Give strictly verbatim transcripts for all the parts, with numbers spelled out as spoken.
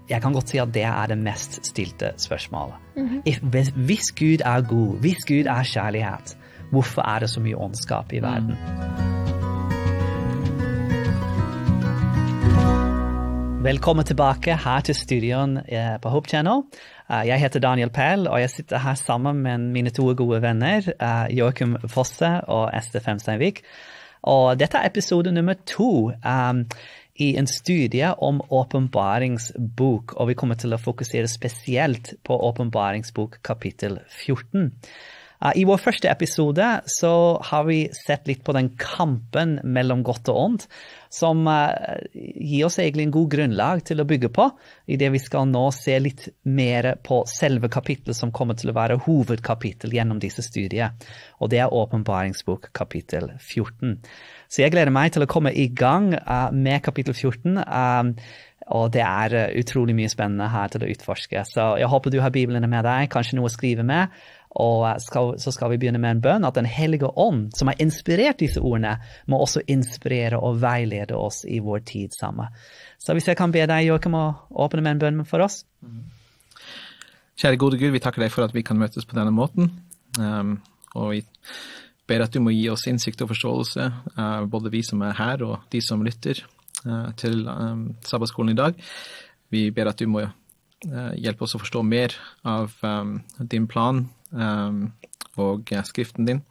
jeg kan godt si at det er det mest stilte spørsmålet. Mm-hmm. Hvis Gud er god, hvis Gud er kjærlighet, hvorfor er det så mye ondskap i verden? Velkommen tilbake her til studioen på Hope Channel. Jeg heter Daniel Pell, og jeg sitter her sammen med mine to gode venner, Joachim Fosse og Esther Femsteinvik. Og dette er episode nummer to um, i en studie om åpenbaringsbok, og vi kommer til å fokusere spesielt på åpenbaringsbok kapittel fjorten. Uh, I vår første episode så har vi sett litt på den kampen mellom godt og ondt, som uh, gir oss egentlig en god grunnlag til å bygge på, i det vi skal nå se litt mer på selve kapittelet som kommer til å være hovedkapittel gjennom disse studier, og det er åpenbaringsbok kapittel fjorten. Så jeg gleder meg til å komme i gang uh, med kapittel fjorten, um, og det er uh, utrolig mye spennende her til å utforske. Så jeg håper du har Bibelen med deg, kanskje noe å skrive med, og skal, så skal vi begynne med en bønn, at den hellige ånd, som har inspirert disse ordene, må også inspirere og veilede oss i vår tid sammen. Så hvis jeg kan be deg, Joachim, å åpne med en bønn for oss. Kjære gode Gud, vi takker deg for at vi kan møtes på denne måten, um, og vi ber at du må gi oss innsikt og forståelse, uh, både vi som er her og de som lytter uh, til um, sabbatskolen i dag. Vi ber at du må uh, hjelpe oss å forstå mer av um, din plan um, og uh, skriften din,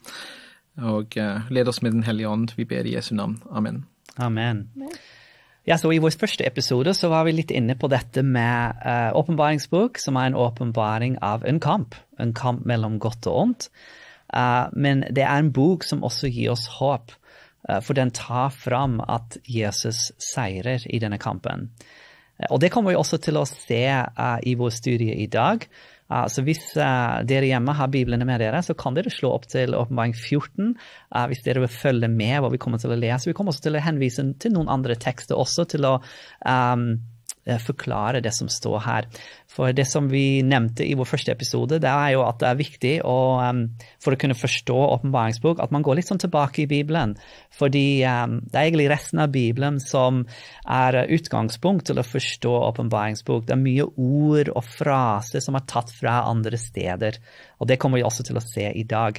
og uh, led oss med den hellige ånd. Vi ber i Jesu navn. Amen. Amen. Ja, så i vår første episode så var vi litt inne på dette med uh, åpenbaringsbok, som er en åpenbaring av en kamp, en kamp mellom godt og ondt. Uh, men det er en bok som også gir oss håp, uh, for den tar fram at Jesus seirer i denne kampen. Uh, og det kommer vi også til å se uh, i vår studie i dag. Uh, så hvis uh, dere hjemme har Bibelen med dere, så kan dere slå opp til åpenbaring fjorten, uh, hvis dere vil følge med hva vi kommer til å lese. Vi kommer også til å henvise til noen andre tekster også til å um, forklare det som står her. For det som vi nevnte i vår første episode, det er jo at det er viktig å, um, for å kunne forstå åpenbaringsbok, at man går litt sånn tilbake i Bibelen. Fordi um, det er egentlig resten av Bibelen som er utgangspunkt til å forstå åpenbaringsbok. Det er mye ord og fraser som er tatt fra andre steder, og det kommer vi også til å se i dag.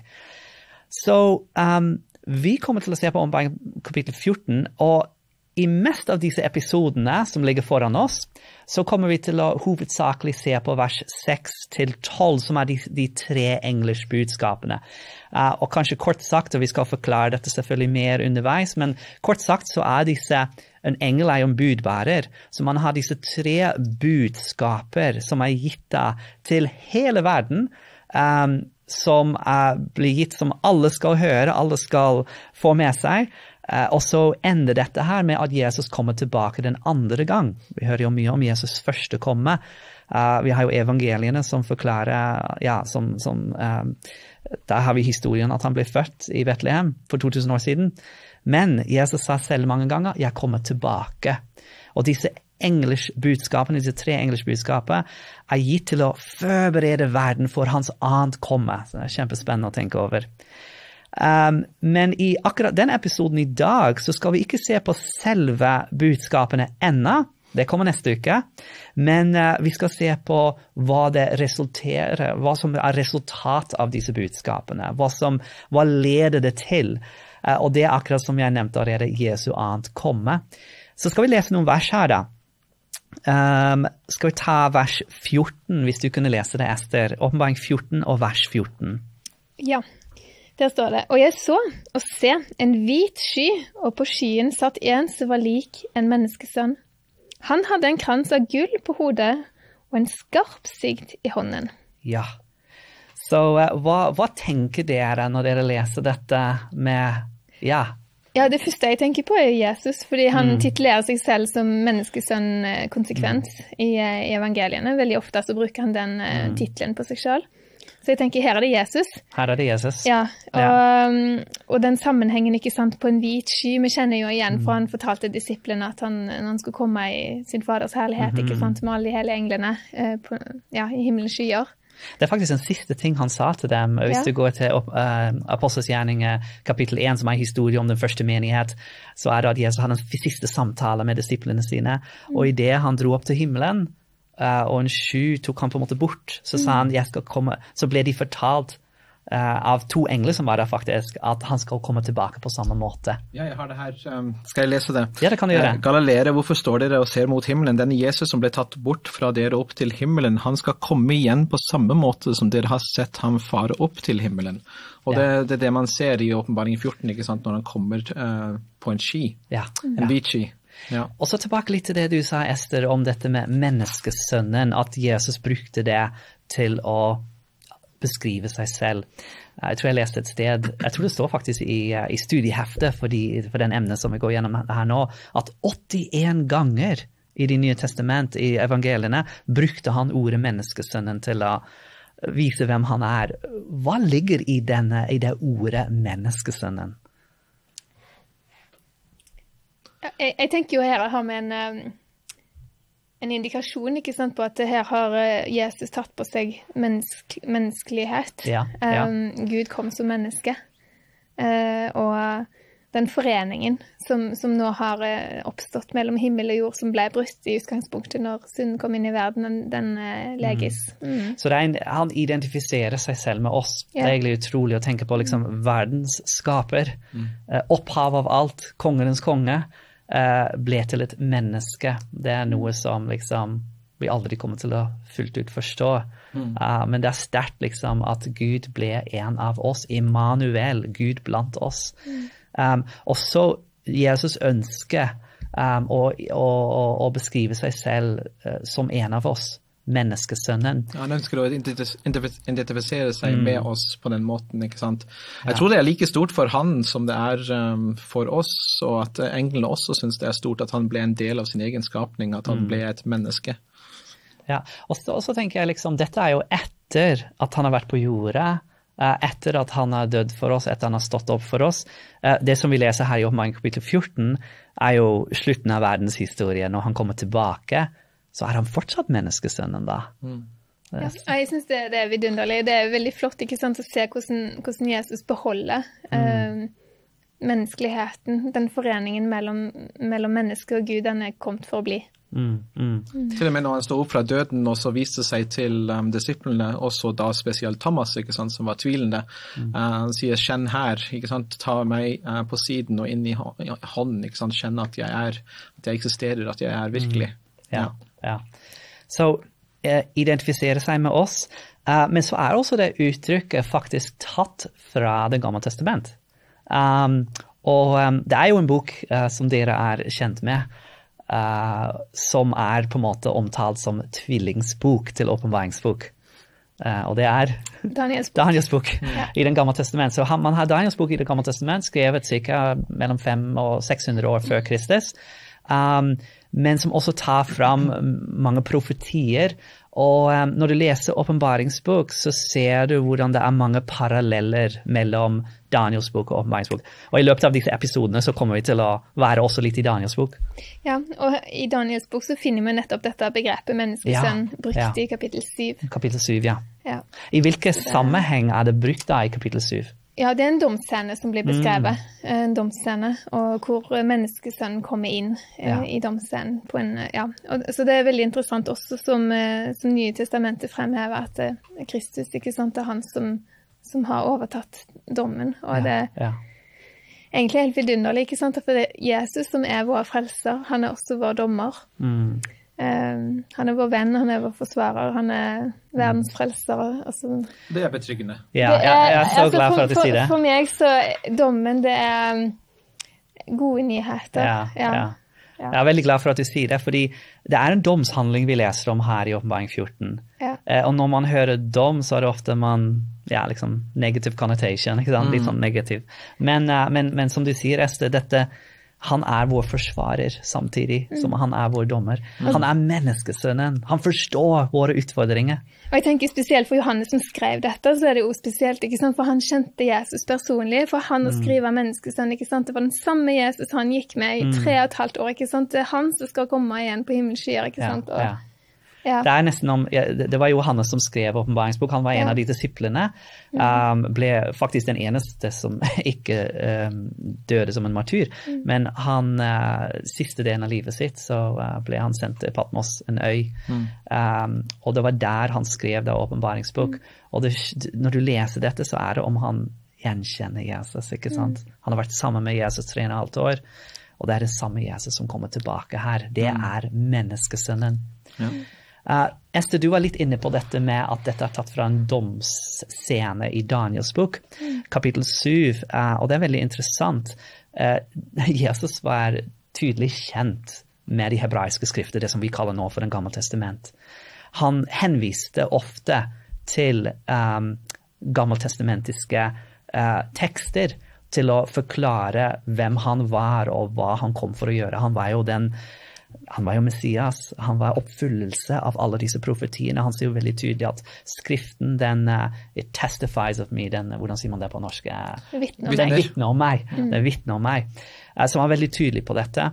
Så um, vi kommer til å se på åpenbaring kapittel fjorten, og i mest av disse episodene som ligger foran oss, så kommer vi til å hovedsakelig se på vers seks til tolv, som er de, de tre englers budskapene. Uh, og kanskje kort sagt, og vi skal forklare dette selvfølgelig mer underveis, men kort sagt så er disse, en engel er jo en budbærer, så man har disse tre budskaper som er gitt til hele verden, um, som uh, blir gitt som alle skal høre, alle skal få med seg. Uh, og så ender dette her med at Jesus kommer tilbake den andre gang. Vi hører jo mye om Jesus første komme. Uh, vi har jo evangeliene som forklarer, ja, som, som um, der har vi historien at han ble født i Betlehem for to tusen år siden. Men Jesus sa selv mange ganger, jeg kommer tilbake. Og disse engelsk budskapene, disse tre engelsk budskaper, er gitt til å forberede verden for hans annet komme. Så det er kjempespennende å tenke over. Um, men i akkurat den episoden i dag så skal vi ikke se på selve budskapene ennå, det kommer neste uke, men uh, vi skal se på hva det resulterer, hva som er resultat av disse budskapene, hva, som, hva leder det til, uh, og det er akkurat som jeg nevnte allerede, Jesu annet komme. Så skal vi lese noen vers her da. Um, skal vi ta vers fjorten, hvis du kunne lese det, Esther, åpenbaring fjorten og vers fjorten. Ja. Der står det, og jeg så, og se, en hvit sky, og på skyen satt en som var lik en menneskesønn. Han hadde en krans av gull på hodet, og en skarp sigd i hånden. Ja, så uh, hva, hva tenker dere når dere leser dette med, ja? Ja, det første jeg tenker på er Jesus, fordi han mm. titulerer seg selv som menneskesønn konsekvent mm. i, i evangeliene. Veldig ofte så bruker han den uh, mm. titlen på seg selv. Så jeg tenker, her er det Jesus. Her er det Jesus. Ja, og, ja. og den sammenhengen, ikke sant, på en hvit sky, vi kjenner jo igjen, for han fortalte disiplene at han, når han skulle komme i sin faders herlighet, mm-hmm. ikke sant, med alle de hele englene, eh, på, ja, i himmelens skyer. Det er faktisk en siste ting han sa til dem, hvis ja. du går til uh, Apostels gjerning kapittel én, som er historie om den første menighet, så er det at Jesus hadde en siste samtale med disiplene sine, mm. og i det han dro opp til himmelen, uh, og en sky tok han på en måte bort. Så sa han, jeg skal komme, så ble de fortalt uh, av to engler som var der faktisk, at han skal komme tilbake på samme måte. Ja, jeg har det her. Um, skal jeg lese det? Ja, det kan du gjøre. Uh, Galileere, hvorfor står dere og ser mot himmelen? Denne Jesus som ble tatt bort fra dere opp til himmelen, han skal komme igjen på samme måte som dere har sett ham fare opp til himmelen. Og det, det er det man ser i Åpenbaring fjorten, ikke sant, når han kommer uh, på en ski, ja. en ja. hvit ski. Ja. Og så tilbake litt til det du sa, Esther, om dette med menneskesønnen, at Jesus brukte det til å beskrive seg selv. Jeg tror jeg leste et sted, jeg tror det står faktisk i, i studieheftet for, de, for den emnet som vi går gjennom her nå, at åttien ganger i de nye testament, i evangeliene, brukte han ordet menneskesønnen til å vise hvem han er. Hva ligger i, denne, i det ordet menneskesønnen? Jeg, jeg tenker jo her har vi en, en indikasjon, ikke sant, på at her har Jesus tatt på seg mennesk, menneskelighet. Ja, ja. Um, Gud kom som menneske. Uh, og den foreningen som, som nå har oppstått mellom himmel og jord, som ble brutt i utgangspunktet når synden kom inn i verden, den, den uh, leges. Mm. Mm. Så det er en, han identifiserer seg selv med oss. Ja. Det er egentlig utrolig å tenke på liksom, verdens skaper, mm. uh, opphav av alt, kongernes konge, uh, ble til et menneske. Det er noe som liksom, vi aldri kommer til å fullt ut forstå. Mm. Uh, men det er sterkt liksom, at Gud ble en av oss, Immanuel, Gud blant oss. Mm. Um, også Jesus ønsker um, å, å, å beskrive seg selv uh, som en av oss, menneskesønnen. Ja, han ønsker å identifisere seg mm. med oss på den måten, ikke sant? Jeg ja. tror det er like stort for han som det er um, for oss, og at englene også synes det er stort at han ble en del av sin egen skapning, at han mm. ble et menneske. Ja, og så, og så tenker jeg liksom, dette er jo etter at han har vært på jorda, etter at han har dødd for oss, etter han har stått opp for oss. Det som vi leser her i Åpenbaring kapittel fjorten, er jo slutten av verdenshistorien. Når han kommer tilbake, så er han fortsatt menneskesønnen da. Mm. Ja, jeg synes det, det er vidunderlig. Det er veldig flott, ikke sant, å se hvordan, hvordan Jesus beholder mm. uh, menneskeligheten, den foreningen mellom, mellom menneske og Gud, den er kommet for å bli. Mm, mm. Mm. Til og med når han stod opp fra døden og så viste seg til um, disiplene, også da spesielt Thomas, ikke sant, som var tvilende. Mm. Uh, han sier, kjenn her, ikke sant, ta meg uh, på siden og inn i hånden, ikke sant, kjenne at jeg er, at jeg eksisterer, at jeg er virkelig. Mm. Ja, ja. Så uh, identifisere seg med oss, uh, men så er også det uttrykket faktisk tatt fra det gamle testament. Um, og um, det er jo en bok uh, som dere er kjent med, Uh, som er på en måte omtalt som tvillingsbok til åpenbaringsbok. Uh, og det er Daniels bok, Daniels bok ja. i den gamle testament. Så han, man har Daniels bok i det gamle testament, skrevet cirka mellom fem og sekshundre år før Kristus, um, men som også tar fram mange profetier. Og um, når du leser åpenbaringsbok, så ser du hvordan det er mange paralleller mellom Daniels bok og åpenbaringsbok. Og i løpet av disse episodene så kommer vi til å være også litt i Daniels bok. Ja, og i Daniels bok så finner vi nettopp dette begrepet menneskesønn ja, brukt ja. i kapittel syv. Kapittel syv, ja. ja. I hvilke det... sammenheng er det brukt da i kapittel syv? Ja, det er en domsscene som blir beskrevet. Mm. En domsscene, og hvor menneskesønnen kommer inn ja. i domsscenen. På en, ja. Og, så det er veldig interessant også som, som Nye Testamentet fremhever at Kristus, ikke sant, det er han som, som har overtatt dommen. Og ja. det er ja. egentlig helt vidunderlig, ikke sant, for det er Jesus som er vår frelser, han er også vår dommer. Mm. Um, han er vår venn, han er vår forsvarer, han er verdens frelser. Altså. Det er betryggende. Ja, er, jeg, jeg er så altså, glad for, for at du sier det. For, for meg så dommen, det er gode nyheter. Ja, ja. Ja. Ja. Jeg er veldig glad for at du sier det, fordi det er en domshandling vi leser om her i Åpenbaring fjorten. Ja. Eh, og når man hører dom, så er det ofte man, ja, liksom negative connotation, ikke sant? Mm. Litt sånn negativ. Men, uh, men, men som du sier, Esther, dette han er vår forsvarer samtidig som han er vår dommer. Han er menneskesønnen. Han forstår våre utfordringer. Og jeg tenker spesielt for Johannes som skrev dette, så er det jo spesielt, ikke sant? For han kjente Jesus personlig, for han å skrive menneskesønn, ikke sant? Det var den samme Jesus han gikk med i tre og et halvt år, ikke sant? Det er han som skal komme igjen på himmelskyer, ikke sant? Og, ja, ja. Ja. Det er nesten om, det var Johannes som skrev åpenbaringsbok, han var en Ja. av de disiplene, um, ble faktisk den eneste som ikke um, døde som en martyr, mm. men han, uh, siste delen av livet sitt, så uh, ble han sendt til Patmos, en øy, mm. um, og det var der han skrev det åpenbaringsbok, mm. og det, når du leser dette, så er det om han gjenkjenner Jesus, ikke sant? Mm. Han har vært sammen med Jesus tre og et halvt år, og det er den samme Jesus som kommer tilbake her. Det mm. er menneskesønnen. Ja. Uh, Esther, du var litt inne på dette med at dette er tatt fra en domsscene i Daniels bok, mm. kapittel syv, uh, og det er veldig interessant. Uh, Jesus var tydelig kjent med de hebraiske skrifter, det som vi kaller nå for den gamle testament. Han henviste ofte til um, gammeltestamentiske uh, tekster til å forklare hvem han var og hva han kom for å gjøre. Han var jo den Han var jo Messias, han var oppfyllelse av alle disse profetiene. Han sier jo veldig tydelig at skriften, den, uh, it testifies of me, den, hvordan sier man det på norsk? Uh, Vittner. Den vittner om meg. Mm. Den vittner om meg. Uh, så han var veldig tydelig på dette.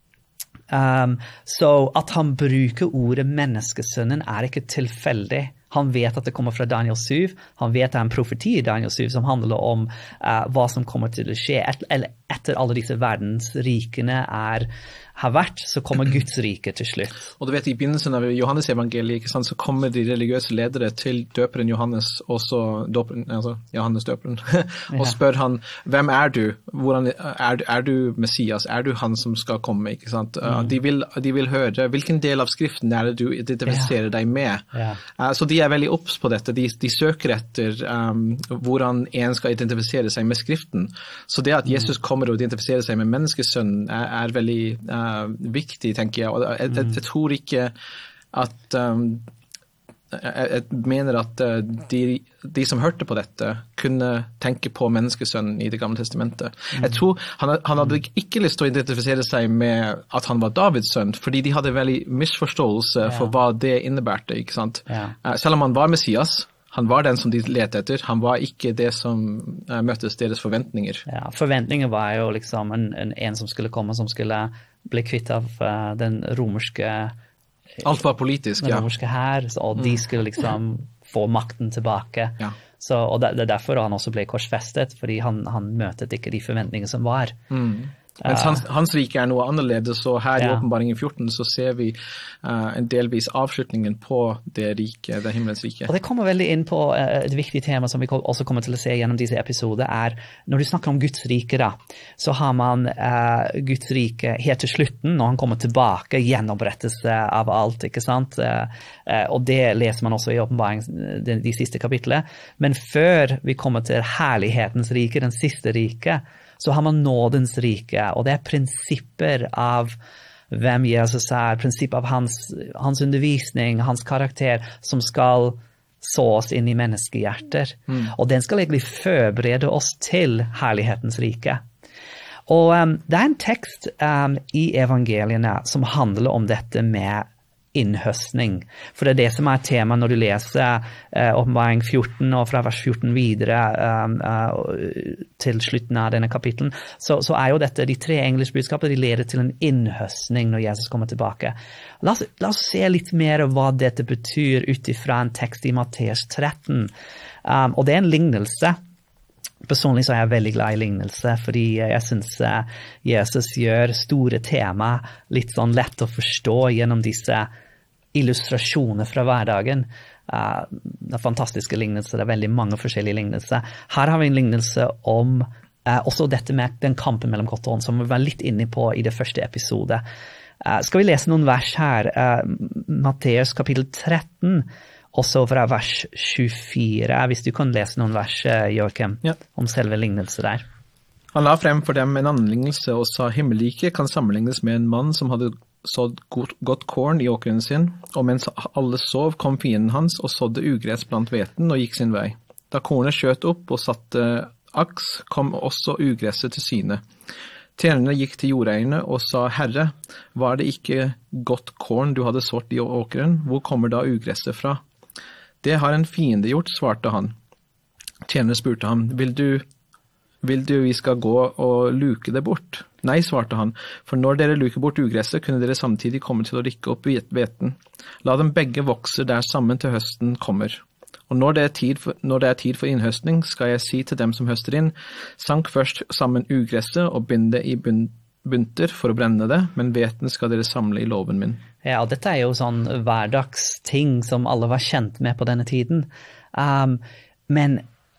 Um, så at han bruker ordet menneskesønnen er ikke tilfeldig. Han vet at det kommer fra Daniel syv. Han vet det er en profeti i Daniel syv som handler om uh, hva som kommer til å skje. Et, eller etter alle disse verdensrikene er, har vært, så kommer Guds rike til slutt. Og du vet, i begynnelsen av Johannes evangeliet, ikke sant, så kommer de religiøse ledere til døperen Johannes, og så døperen, altså Johannes døperen, og spør han, hvem er du? Hvordan, er, er du Messias? Er du han som skal komme? Ikke sant? Mm. De, vil, de vil høre, hvilken del av skriften er det du identifiserer ja. deg med? Ja. Uh, så de er veldig obs på dette. De, de søker etter um, hvordan en skal identifisere seg med skriften. Så det at Jesus kommer og identifiserer seg med menneskesønnen er, er veldig uh, viktig, tenker jeg. Og jeg, jeg, jeg tror ikke at um, jeg, jeg mener at uh, de, de som hørte på dette kunne tenke på menneskesønnen i det gamle testamentet. Mm. Jeg tror han, han hadde ikke lyst til å identifisere seg med at han var Davids sønn, fordi de hadde veldig misforståelse ja. for hva det innebærte, ikke sant? Ja. Uh, selv om han var Messias, han var den som de lette etter. Han var ikke det som uh, møttes deres forventninger. Ja, forventninger var jo liksom en, en, en som skulle komme, som skulle bli kvitt av uh, den romerske... Alt var politisk, den ja. Den romerske her, og de skulle liksom få makten tilbake. Ja. Så, og det, det er derfor han også ble korsfestet, fordi han, han møtet ikke de forventninger som var. Mm. Mens hans, hans rike er noe annerledes, og her ja. i åpenbaringen fjorten så ser vi uh, en delvis avslutningen på det rike, det himmelens rike. Og det kommer veldig inn på uh, et viktig tema som vi også kommer til å se gjennom disse episoder, er når du snakker om Guds rike da, så har man uh, Guds rike helt til slutten, når han kommer tilbake, gjenopprettelse av alt, ikke sant? Uh, uh, og det leser man også i åpenbaringen, de, de siste kapitlene. Men før vi kommer til herlighetens rike, den siste rike, så har man nådens rike, og det er prinsipper av hvem Jesus er, prinsipp av hans, hans undervisning, hans karakter, som skal sås inn i menneskehjerter. Mm. Og den skal egentlig forberede oss til herlighetens rike. Og um, det er en tekst um, i evangeliene som handler om dette med innhøstning. For det er det som er tema når du leser uh, åpenbaring fjorten og fra vers fjorten videre um, uh, til slutten av denne kapitlen, så, så er jo dette, de tre engelske budskaper, de leder til en innhøstning når Jesus kommer tilbake. La oss, la oss se litt mer hva dette betyr utifra en tekst i Matteus tretten. Um, og det er en lignelse. Personlig så er jeg veldig glad i lignelse, fordi jeg synes Jesus gjør store tema litt sånn lett å forstå gjennom disse illustrasjoner fra hverdagen. Uh, det er fantastiske lignelser, det er veldig mange forskjellige lignelser. Her har vi en lignelse om uh, også dette med den kampen mellom godt og ånd, som vi var litt inne på i det første episode. Uh, skal vi lese noen vers her? Uh, Matteus kapittel tretten, også fra vers tjuefire, hvis du kan lese noen vers, Joachim, ja. om selve lignelse der. Han la frem for dem en annen lignelse og sa, himmelriket kan sammenlignes med en mann som hadde sådd godt, godt korn i åkeren sin, og mens alle sov kom fienden hans og sådde ugress blant hveten og gikk sin vei. Da kornet skjøt opp og satte aks, kom også ugresset til syne. Tjenerne gikk til jordeierne og sa, Herre, var det ikke godt korn du hadde sådd i åkeren? Hvor kommer da ugresset fra? Det har en fiende gjort, svarte han. Tjenerne spurte ham, vil du, vil du vi skal gå og luke det bort? Nei, svarte han, for når dere luker bort ugresset, kunne dere samtidig komme til å rikke opp hveten. La dem begge vokse der sammen til høsten kommer. Og når det, er tid for, når det er tid for innhøstning, skal jeg si til dem som høster inn, sank først sammen ugresset og bind det i bunter for å brenne det, men hveten skal dere samle i låven min. Ja, og dette er jo sånn hverdagsting som alle var kjent med på denne tiden. Um, men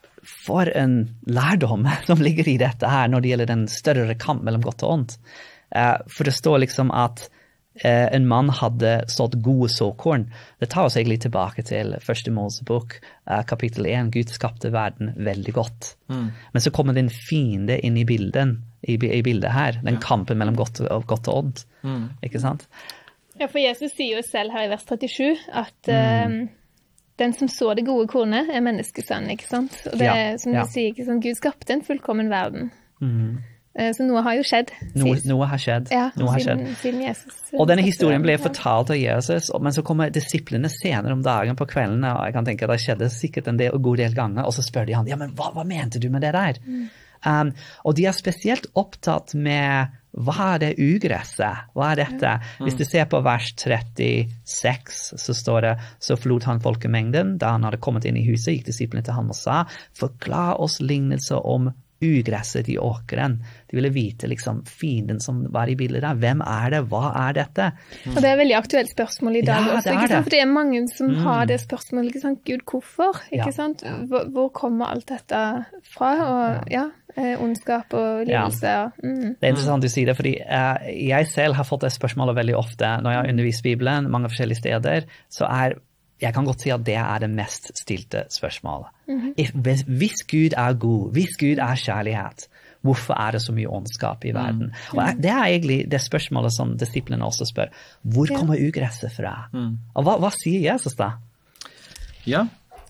for en lærdom som ligger i dette her når det gjelder den større kamp mellom godt og ondt. Uh, for det står liksom at uh, en mann hadde sådd gode såkorn. Det tar oss egentlig tilbake til første Mosebok, uh, kapittel én. Gud skapte verden veldig godt. Mm. Men så kommer det en fiende inn i bilden, i, i bildet her, den ja. kampen mellom godt og, godt og ondt. Mm. Ikke sant? Ja, for Jesus sier jo selv her i vers trettisju at mm. uh, den som så det gode kornet er menneskesønn, ikke sant? Og det er, som ja. du sier, ikke sant? Gud skapte en fullkommen verden. Mm. Så noe har jo skjedd. Noe, noe har skjedd. Ja, noe har siden, skjedd. Siden Jesus. Og denne historien ble fortalt av Jesus, men så kommer disiplene senere om dagen på kvelden, og jeg kan tenke at det skjedde sikkert en del, god del ganger, og så spør de han, ja, men hva, hva mente du med det der? Mm. Um, og de er spesielt opptatt med hva er det ugresset? Hva er dette? Mm. Hvis du ser på vers trettiseks, så står det, så forlot han folkemengden, da han hadde kommet inn i huset, gikk disiplene til ham og sa, forklar oss lignelse om ugresset i åkeren. De ville vite liksom fienden som var i bildet der. Hvem er det? Hva er dette? Mm. Og det er et veldig aktuelt spørsmål i dag ja, også, det ikke er sant? det. For det er mange som mm. har det spørsmålet, ikke sant? Gud, hvorfor? Ikke ja. sant? Hvor, hvor kommer alt dette fra? Og ja, ja ondskap og lidelse. Ja. Mm. Det er interessant du sier det, fordi uh, jeg selv har fått det spørsmålet veldig ofte når jeg har undervist Bibelen, mange forskjellige steder, så er jeg kan godt si at det er det mest stilte spørsmålet. Mm-hmm. Hvis Gud er god, hvis Gud er kjærlighet, hvorfor er det så mye ondskap i verden? Mm. Og det er egentlig det spørsmålet som disiplene også spør. Hvor kommer ja. ugresset fra? Mm. Og hva, hva sier Jesus da? Ja,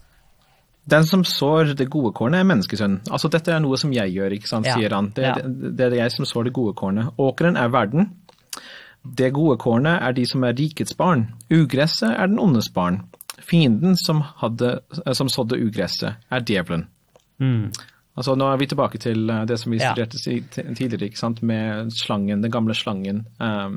den som sår det gode kornet er menneskesønn. Altså dette er noe som jeg gjør, ikke sant, ja. sier han. Det, ja. det, det er jeg som sår det gode kornet. Åkeren er verden. Det gode kornet er de som er rikets barn. Ugresset er den ondes barn. Fienden som, hadde, som sådde ugresset er djevelen. Mm. Altså nå er vi tilbake til det som vi studerte ja. tidligere, ikke sant? Med slangen, den gamle slangen, um,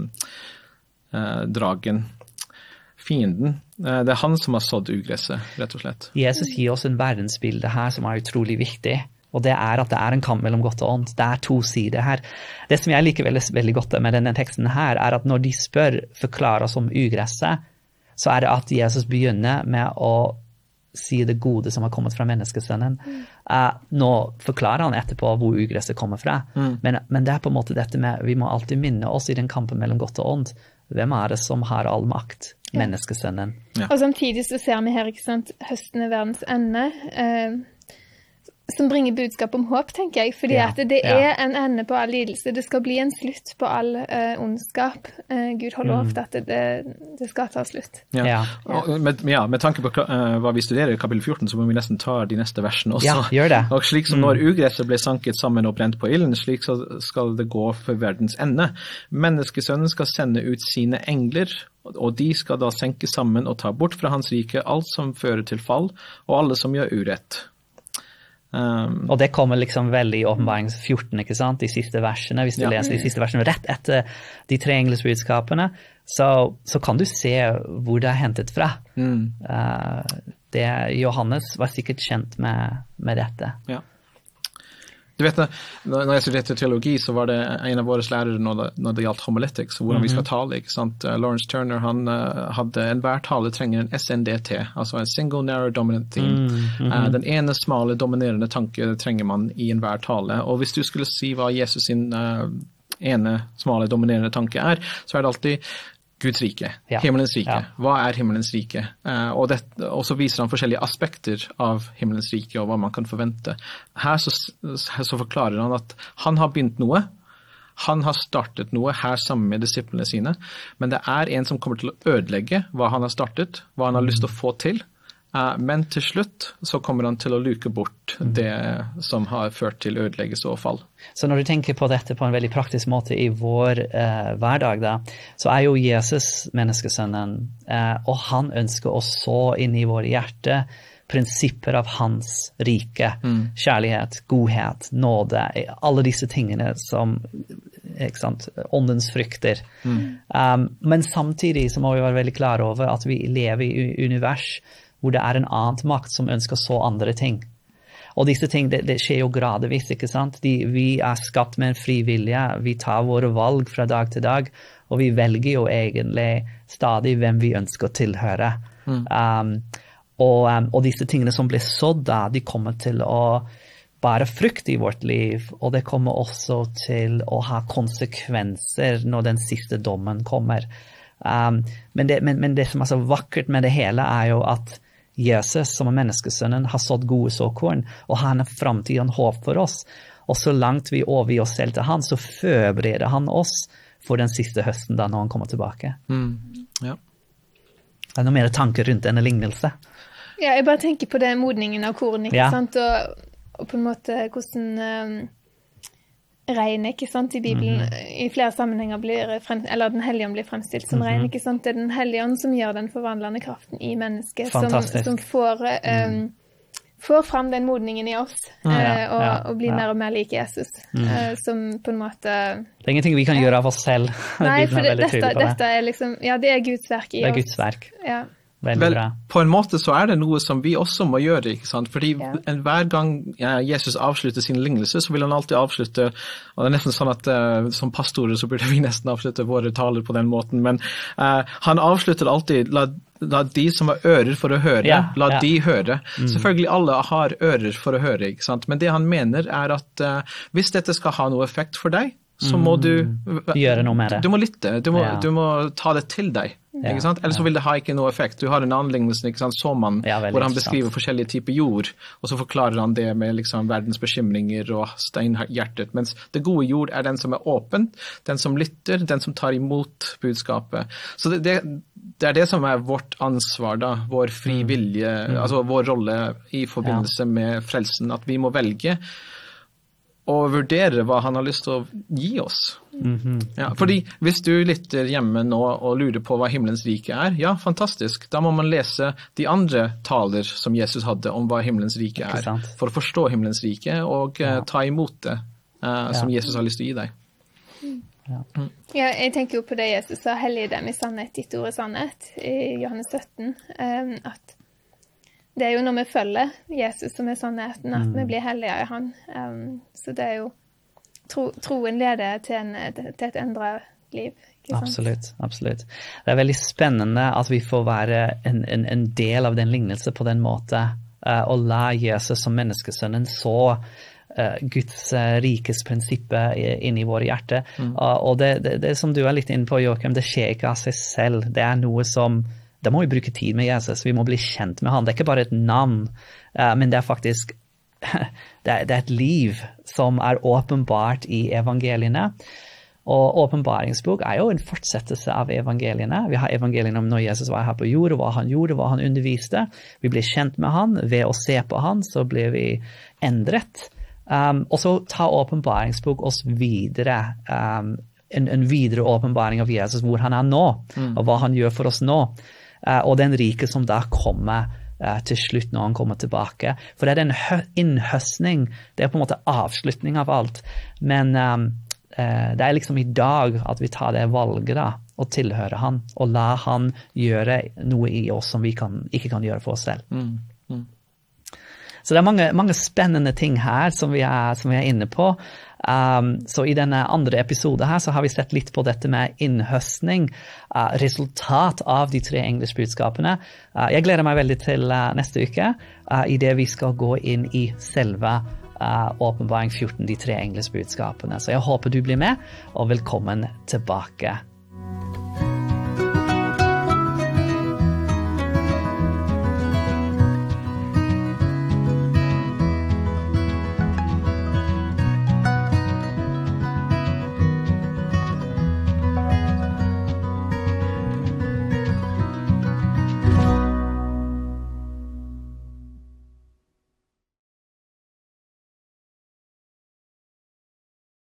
uh, dragen, fienden. Uh, det er han som har sådd ugresset, rett og slett. Jesus gir oss en verdensbilde her som er utrolig viktig. Og det er at det er en kamp mellom godt og ondt. Det er to sider her. Det som jeg liker veldig, veldig godt med denne teksten her, er at når de spør, forklarer oss om ugresset, så er det at Jesus begynner med å si det gode som har kommet fra menneskesønnen. Mm. Uh, nå forklarer han etterpå hvor ugresset kommer fra. Mm. Men, men det er på en måte dette med, vi må alltid minne oss i den kampen mellom godt og ondt. Hvem er det som har all makt? Ja. Menneskesønnen. Ja. Og samtidig så ser vi her, ikke sant, høsten er verdens ende. Uh, som bringer budskap om håp, tenker jeg, fordi ja, at det er ja. en ende på all lidelse. Det skal bli en slutt på all uh, ondskap. Uh, Gud har lovt mm. at det, det skal ta slutt. Ja, ja. Og med, ja, med tanke på uh, hva vi studerer i kapittel fjorten, så må vi nesten ta de neste versene også. Ja, gjør det. Og slik som mm. når ugresset ble sanket sammen og brent på ilden, slik så skal det gå for verdens ende. Menneskesønnen skal sende ut sine engler, og de skal da senke sammen og ta bort fra hans rike alt som fører til fall, og alle som gjør urett. Um, og det kommer liksom veldig i åpenbaring fjorten, ikke sant? De siste versene, hvis du ja. leser de siste versene rett etter de tre englesbudskapene, så, så kan du se hvor det er hentet fra. Mm. Uh, det, Johannes var sikkert kjent med, med dette. Ja. Du vet, når jeg studerte teologi, så var det en av våre lærere når det, når det gjaldt homiletics, hvordan mm-hmm. vi skal tale, ikke sant? Lawrence Turner, han uh, hadde en hver tale trenger en S N D T, altså en single narrow dominant theme. Mm-hmm. Uh, den ene smale dominerende tanke trenger man i en hver tale, og hvis du skulle si hva Jesus sin uh, ene smale dominerende tanke er, så er det alltid Guds rike, ja. Himmelens rike. Ja. Hva er himmelens rike? Uh, og, det, og så viser han forskjellige aspekter av himmelens rike og hva man kan forvente. Her så, så forklarer han at han har begynt noe, han har startet noe her sammen med disiplene sine, men det er en som kommer til å ødelegge hva han har startet, hva han har lyst til å få til. Uh, men til slutt så kommer han til å luke bort det som har ført til ødeleggelse og fall. Så når du tenker på dette på en veldig praktisk måte i vår uh, hverdag da, så er jo Jesus menneskesønnen, uh, og han ønsker å så inn i våre hjerte prinsipper av hans rike, mm. kjærlighet, godhet, nåde, alle disse tingene som, ikke sant, åndens frykter. Mm. Um, men samtidig så må vi være veldig klare over at vi lever i univers hvor det er en annen makt som ønsker så andre ting. Og disse ting, det, det skjer jo gradvis, ikke sant? De, vi er skapt med en fri vilje, vi tar våre valg fra dag til dag, og vi velger jo egentlig stadig hvem vi ønsker å tilhøre. Mm. Um, og, um, og disse tingene som blir sådd da, de kommer til å bære frukt i vårt liv, og det kommer også til å ha konsekvenser når den siste dommen kommer. Um, men, det, men, men det som er så vakkert med det hele er jo at Jesus, som er menneskesønnen, har sådd gode såkorn, og han er fremtiden håp for oss. Og så langt vi overgir oss selv til han, så forbereder han oss for den siste høsten da når han kommer tilbake. Mm. Ja. Det er noe mer tanker rundt denne lignelse. Ja, jeg bare tenker på det modningen av korn, ikke Ja. sant? Og, og på en måte hvordan um, regn, ikke sant, i Bibelen, Mhm. i flere sammenhenger blir, frem, eller den hellige ånd blir fremstilt som regn, Mhm. ikke sant? Det er den hellige ånd som gjør den forvandlende kraften i mennesket, som, Fantastisk. som får, um, får fram den modningen i oss, Ja, eh, og, ja, og blir ja. mer og mer like Jesus, Mhm. eh, som på en måte... Det er ingenting vi kan gjøre av oss selv. Nei, Bibelen for er det, veldig dette, tydelig på det. dette er liksom, ja, det er Guds verk i Det er oss. Guds verk. Ja. Veldig Vel, bra. på en måte så er det noe som vi også må gjøre, ikke sant? Fordi Ja. en, hver gang ja, Jesus avslutter sin lignelse, så vil han alltid avslutte, og det er nesten sånn at uh, som pastorer så burde vi nesten avslutte våre taler på den måten, men uh, han avslutter alltid, la, la de som har ører for å høre, Ja, la ja. de høre. Mm. Selvfølgelig alle har ører for å høre, ikke sant? Men det han mener er at uh, hvis dette skal ha noe effekt for deg, så må du Gjøre noe med det. Du må lytte, du må, Ja. du må ta det til deg. Ja, Ikke sant? Ellers så ja. vil det ha ikke noe effekt. Du har en anlignelse, ikke sant, såmann, Ja, veldig hvor han interessant. beskriver forskjellige typer jord, og så forklarer han det med liksom verdens bekymringer og steinhjertet, mens det gode jord er den som er åpen, den som lytter, den som tar imot budskapet. Så det, det, det er det som er vårt ansvar da, vår fri vilje, Mm. altså vår rolle i forbindelse med frelsen, at vi må velge og vurdere hva han har lyst til å gi oss. Mhm. Ja, fordi hvis du lytter hjemme nå og lurer på hva himmelens rike er, ja, fantastisk. Da må man lese de andre taler som Jesus hadde om hva himmelens rike Ikke er, sant? for å forstå himmelens rike og eh, Ja. ta imot det eh, som Ja. Jesus har lyst til å gi deg. Ja, jeg tenker jo på det Jesus sa, hellige dem i sannhet, ditt ord er sannhet, i Johannes sytten, um, at det er jo når vi følger Jesus som er sannheten, at vi blir hellige i han. Um, så det er jo, tro, troen leder til, en, til et endret liv. Ikke sant? Absolutt, absolutt. Det er veldig spennende at vi får være en, en, en del av den lignelse på den måten, uh, og la Jesus som menneskesønnen så uh, Guds uh, rikes prinsipper i- inn i våre hjerter. Uh, og det, det, det som du er litt inne på, Joachim, det skjer ikke av seg selv. Det er noe som, da må vi bruke tid med Jesus, vi må bli kjent med han. Det er ikke bare et navn, uh, men det er faktisk det er, det er et liv som er åpenbart i evangeliene. Og åpenbaringsbok er jo en fortsettelse av evangeliene. Vi har evangeliene om når Jesus var her på jord, og hva han gjorde, hva han underviste. Vi blir kjent med han. Ved å se på han, så blir vi endret. Um, og så tar åpenbaringsbok oss videre, um, en, en videre åpenbaring av Jesus, hvor han er nå, og hva han gjør for oss nå. Uh, og den rike som da kommer uh, til slutt når han kommer tilbake. For det er en hø- innhøstning, det er på en måte avslutning av alt. Men um, uh, det er liksom i dag at vi tar det valget da, å tilhøre han, og la han gjøre noe i oss som vi kan, ikke kan gjøre for oss selv. Mm. Mm. Så det er mange, mange spennende ting her som vi er, som vi er inne på. Um, så i denne andre episode her så har vi sett litt på dette med innhøstning, uh, resultat av de tre englesbudskapene. Uh, jeg gleder meg veldig til uh, neste uke, uh, i det vi skal gå inn i selve uh, åpenbaring fjorten, de tre englesbudskapene. Så jeg håper du blir med, og velkommen tilbake.